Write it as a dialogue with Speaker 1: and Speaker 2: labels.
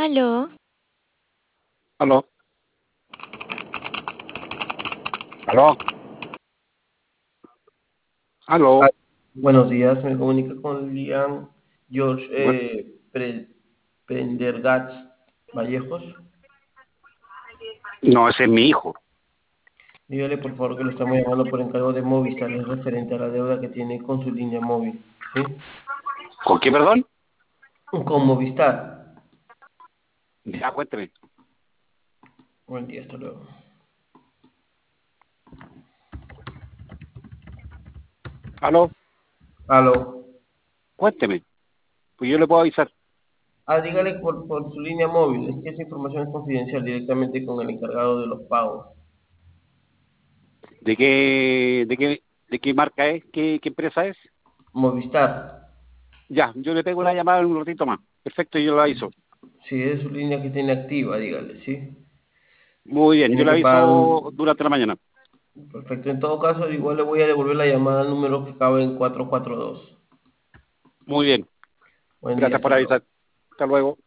Speaker 1: Aló,
Speaker 2: Aló, aló,
Speaker 3: Ah,
Speaker 2: aló.
Speaker 3: buenos días, me comunica con Liam George
Speaker 2: Bu-
Speaker 3: Prendergast Vallejos.
Speaker 2: No, ese es mi hijo.
Speaker 3: Dígale por favor que lo estamos llamando por encargo de Movistar, es referente a la deuda que tiene con su línea móvil. ¿Sí?
Speaker 2: ¿Con qué, perdón?
Speaker 3: Con Movistar.
Speaker 2: Ya, cuénteme.
Speaker 3: Buen día, hasta luego.
Speaker 2: Aló,
Speaker 3: Aló.
Speaker 2: cuénteme. Pues yo le puedo avisar.
Speaker 3: Dígale por su línea móvil, es que esa información es confidencial directamente con el encargado de los pagos.
Speaker 2: ¿De qué marca es? ¿Qué empresa es?
Speaker 3: Movistar.
Speaker 2: Ya, yo le pego una llamada en un ratito más. Perfecto, yo le aviso.
Speaker 3: Si es su línea que tiene activa, dígale, ¿sí?
Speaker 2: Muy bien, yo
Speaker 3: Tiene
Speaker 2: le
Speaker 3: que pagar
Speaker 2: aviso durante la mañana.
Speaker 3: Perfecto, en todo caso, igual le voy a devolver la llamada al número que acaba en 442.
Speaker 2: Muy bien,
Speaker 3: Buen día,
Speaker 2: gracias
Speaker 3: hasta
Speaker 2: por
Speaker 3: luego.
Speaker 2: avisar. Hasta luego.